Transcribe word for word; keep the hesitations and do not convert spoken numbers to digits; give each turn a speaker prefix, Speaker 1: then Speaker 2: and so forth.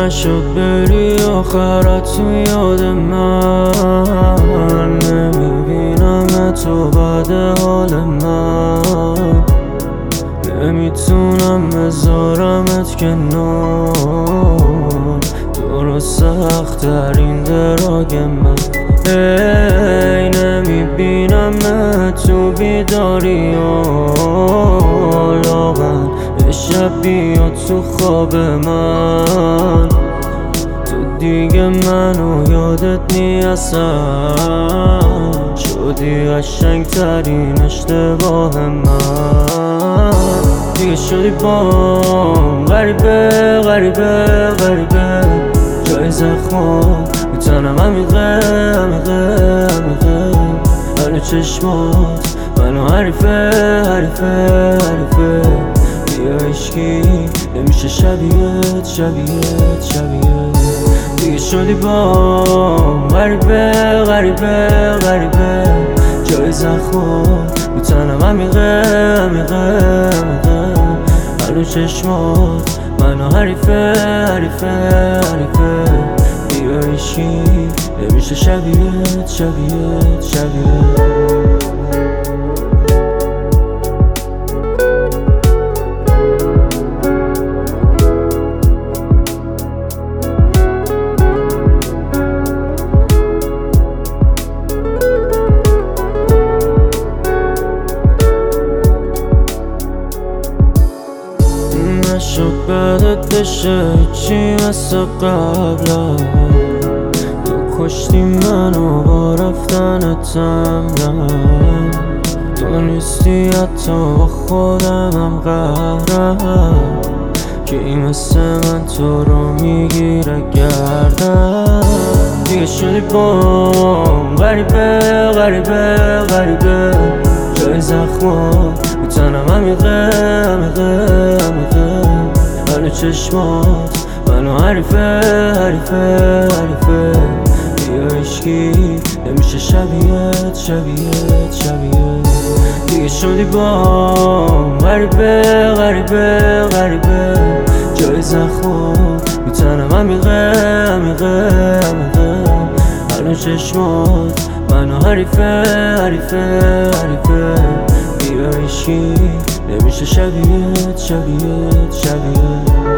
Speaker 1: نشد بری آخرت تو یاد من، نمیبینم تو بعد حال من، نمیتونم بذارمت کنار، درست سخت ترین دراگ من. ای نمیبینم تو بیداری ها، لاغن شب بیاد تو خواب من، تو دیگه منو یادت نی اصلا، شدی قشنگ ترین اشتباه من. دیگه شدی بام غریبه غریبه غریبه، جای زخمات رو تنم عمیقه عمیقه عمیقه، هنو چشمات منو حریفه حریفه حریفه، بیا عشقی نمیشه شبیهت شبیهت شبیهت. دیگه شدی بام غریبه غریبه غریبه، جای زخمات رو تنم عمیقه عمیقه عمیقه، هنو چشمات منو حریفه حریفه حریفه، بیا عشقی نمیشه شبیهت شبیهت شبیهت. نشد بدت بشه هیچی مثل قبلا، تو کشتی منو با رفتنتم، نه تو نیستی حتی با خودمم قهرم، کی مثل من تو رو میگیره گردم. دیگه شدی بام غریبه غریبه غریبه، جای زخمات رو تنم عمیقه عمیقه عمیقه، هنو چشمات منو حریفه حریفه حریفه، بیا عشقی نمیشه شبیهت شبیهت شبیهت. دیگه شدی بام غریبه غریبه غریبه، جای زخمات رو تنم عمیقه عمیقه عمیقه، هنو چشمات منو حریفه حریفه حریفه، بیا عشقی نمیشه شبیهت شبیهت شبیهت.